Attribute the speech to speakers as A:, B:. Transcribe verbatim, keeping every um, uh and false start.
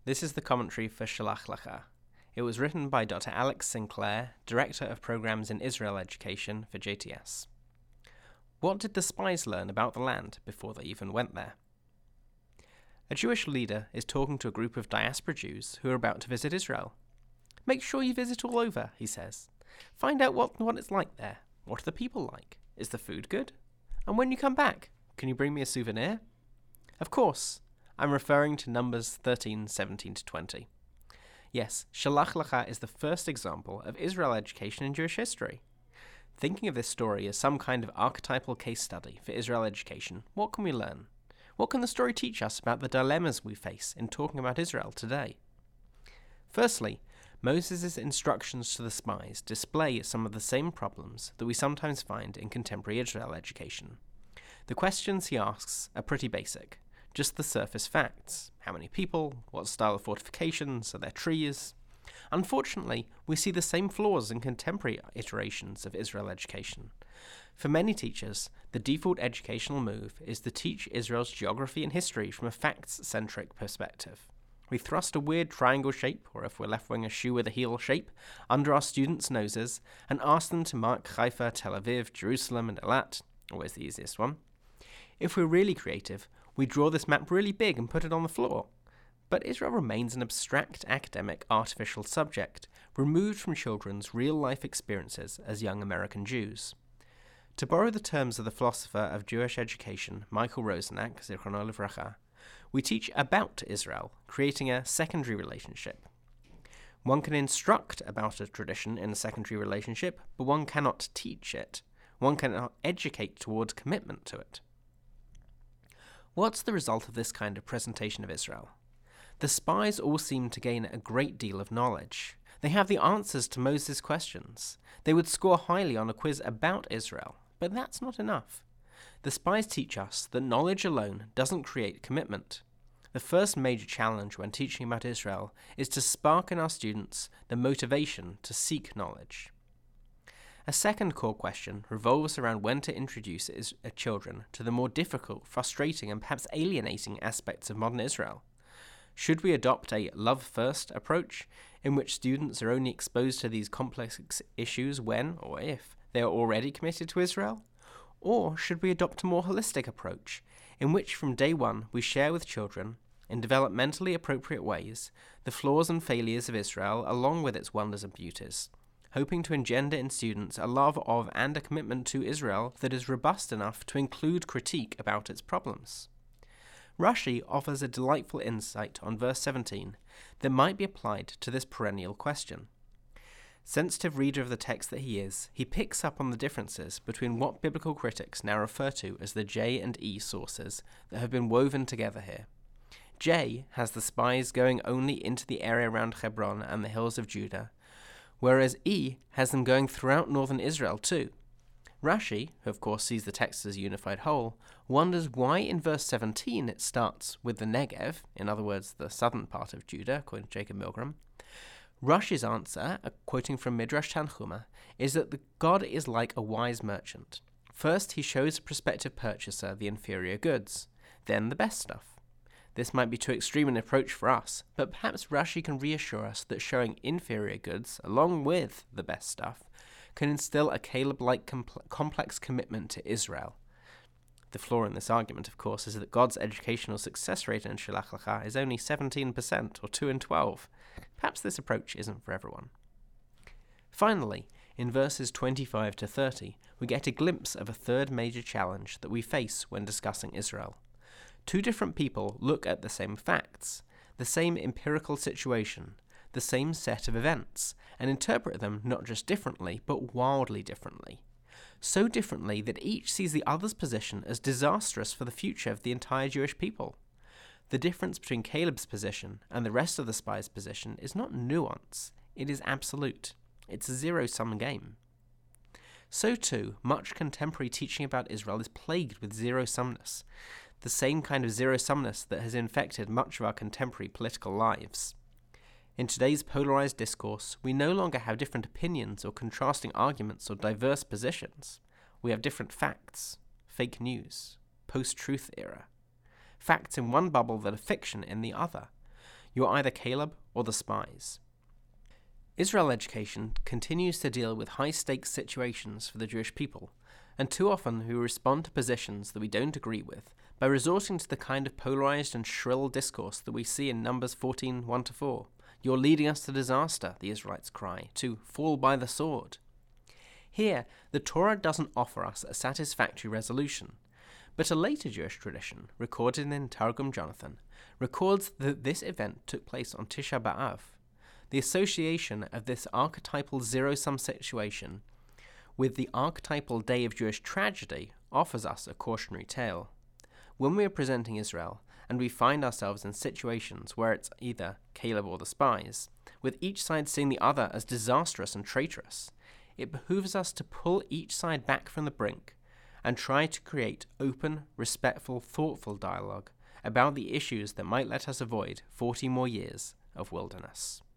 A: This is the commentary for Shalach Lecha. It was written by Doctor Alex Sinclair, Director of Programs in Israel Education for J T S. What did the spies learn about the land before they even went there? A Jewish leader is talking to a group of diaspora Jews who are about to visit Israel. Make sure you visit all over, he says. Find out what, what it's like there. What are the people like? Is the food good? And when you come back, can you bring me a souvenir? Of course, I'm referring to Numbers thirteen, seventeen to twenty. Yes, Shalach Lecha is the first example of Israel education in Jewish history. Thinking of this story as some kind of archetypal case study for Israel education, what can we learn? What can the story teach us about the dilemmas we face in talking about Israel today? Firstly, Moses' instructions to the spies display some of the same problems that we sometimes find in contemporary Israel education. The questions he asks are pretty basic, just the surface facts. How many people? What style of fortifications? Are there trees? Unfortunately, we see the same flaws in contemporary iterations of Israel education. For many teachers, the default educational move is to teach Israel's geography and history from a facts-centric perspective. We thrust a weird triangle shape, or if we're left wearing a shoe with a heel shape, under our students' noses and ask them to mark Haifa, Tel Aviv, Jerusalem, and Eilat, always the easiest one. If we're really creative, we draw this map really big and put it on the floor. But Israel remains an abstract, academic, artificial subject, removed from children's real-life experiences as young American Jews. To borrow the terms of the philosopher of Jewish education, Michael Rosenak, Zichrono Livracha, we teach about Israel, creating a secondary relationship. One can instruct about a tradition in a secondary relationship, but one cannot teach it. One cannot educate towards commitment to it. What's the result of this kind of presentation of Israel? The spies all seem to gain a great deal of knowledge. They have the answers to Moses' questions. They would score highly on a quiz about Israel, but that's not enough. The spies teach us that knowledge alone doesn't create commitment. The first major challenge when teaching about Israel is to spark in our students the motivation to seek knowledge. A second core question revolves around when to introduce is- uh, children to the more difficult, frustrating, and perhaps alienating aspects of modern Israel. Should we adopt a love-first approach, in which students are only exposed to these complex issues when, or if, they are already committed to Israel? Or should we adopt a more holistic approach, in which from day one we share with children, in developmentally appropriate ways, the flaws and failures of Israel along with its wonders and beauties, hoping to engender in students a love of and a commitment to Israel that is robust enough to include critique about its problems? Rashi offers a delightful insight on verse seventeen that might be applied to this perennial question. Sensitive reader of the text that he is, he picks up on the differences between what biblical critics now refer to as the J and E sources that have been woven together here. J has the spies going only into the area around Hebron and the hills of Judah, whereas E has them going throughout northern Israel too. Rashi, who of course sees the text as a unified whole, wonders why in verse seventeen it starts with the Negev, in other words the southern part of Judah, according to Jacob Milgram. Rashi's answer, quoting from Midrash Tanchuma, is that the God is like a wise merchant. First he shows a prospective purchaser the inferior goods, then the best stuff. This might be too extreme an approach for us, but perhaps Rashi can reassure us that showing inferior goods, along with the best stuff, can instill a Caleb-like compl- complex commitment to Israel. The flaw in this argument, of course, is that God's educational success rate in Shalach Lecha is only seventeen percent, or two in twelve. Perhaps this approach isn't for everyone. Finally, in verses twenty-five to thirty, we get a glimpse of a third major challenge that we face when discussing Israel. Two different people look at the same facts, the same empirical situation, the same set of events, and interpret them not just differently, but wildly differently. So differently that each sees the other's position as disastrous for the future of the entire Jewish people. The difference between Caleb's position and the rest of the spies' position is not nuance, it is absolute. It's a zero-sum game. So too, much contemporary teaching about Israel is plagued with zero-sumness, the same kind of zero-sumness that has infected much of our contemporary political lives. In today's polarized discourse, we no longer have different opinions or contrasting arguments or diverse positions. We have different facts, fake news, post-truth era. Facts in one bubble that are fiction in the other. You are either Caleb or the spies. Israel education continues to deal with high-stakes situations for the Jewish people, and too often we respond to positions that we don't agree with by resorting to the kind of polarized and shrill discourse that we see in Numbers fourteen, one to four. You're leading us to disaster, the Israelites cry, to fall by the sword. Here, the Torah doesn't offer us a satisfactory resolution, but a later Jewish tradition, recorded in Targum Jonathan, records that this event took place on Tisha B'Av. The association of this archetypal zero-sum situation with the archetypal day of Jewish tragedy offers us a cautionary tale. When we are presenting Israel, and we find ourselves in situations where it's either Caleb or the spies, with each side seeing the other as disastrous and traitorous, it behooves us to pull each side back from the brink and try to create open, respectful, thoughtful dialogue about the issues that might let us avoid forty more years of wilderness.